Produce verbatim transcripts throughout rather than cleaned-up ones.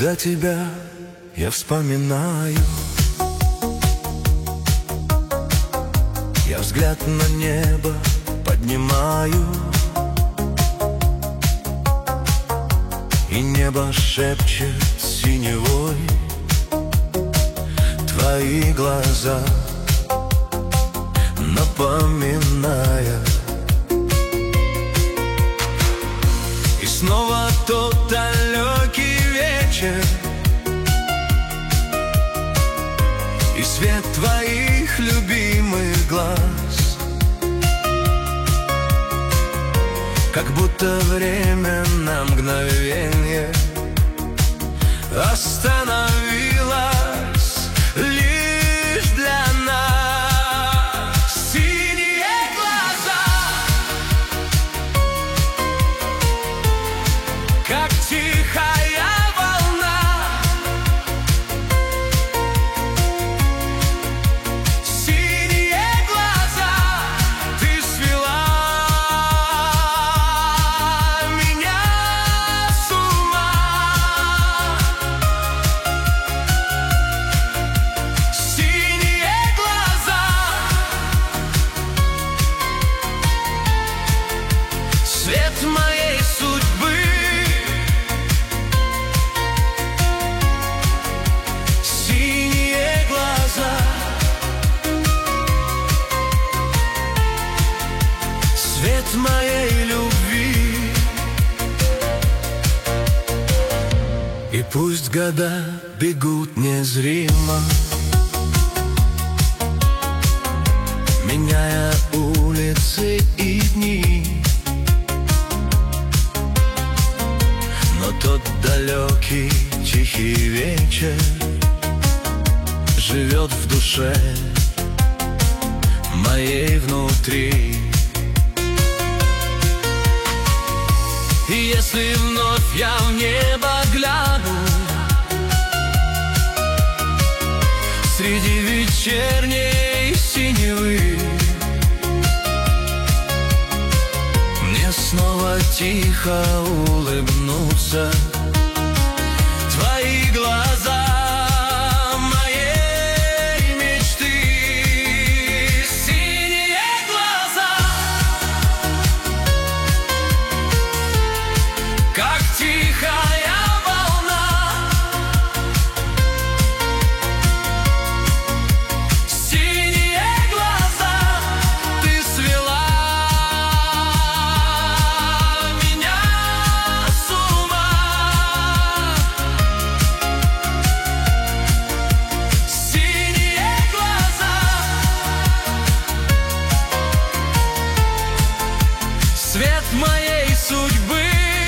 Когда тебя я вспоминаю, я взгляд на небо поднимаю, и небо шепчет синевой твои глаза, напоминая. И снова тот далекий вечер, и свет твоих любимых глаз, как будто время на мгновенье остановилось лишь для нас. Синие глаза, как тихая волна, синие глаза, ты свела меня с ума. Синие глаза, свет моей судьбы. Синие глаза, свет моей любви. И пусть года бегут незримо, меняя улицы и дни, но тот далекий тихий вечер живет в душе моей внутри. И если вновь я в небо гляну, среди вечерней синевы, мне снова тихо улыбнутся твои глаза моей мечты. Синие глаза, как тихая волна, синие глаза, ты свела меня с ума. Синие глаза, свет моей судьбы.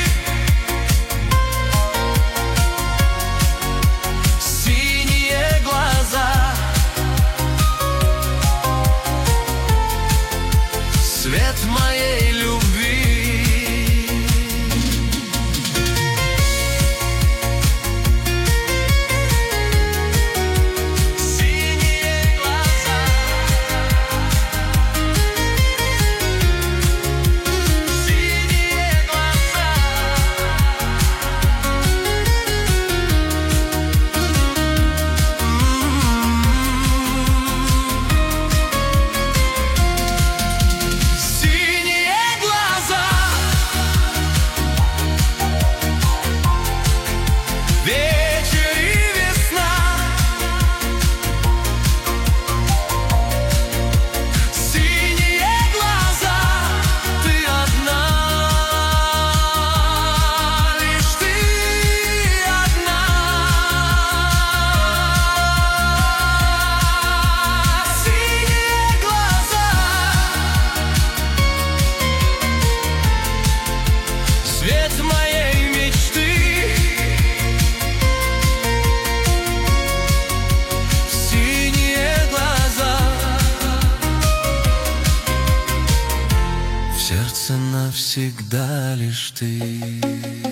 Синие глаза, свет моей любви. Синие глаза, синие глаза, синие глаза, вечер и весна. Синие глаза, ты одна, лишь ты одна. Синие глаза, свет моей мечты. Синие глаза, в сердце навсегда лишь ты.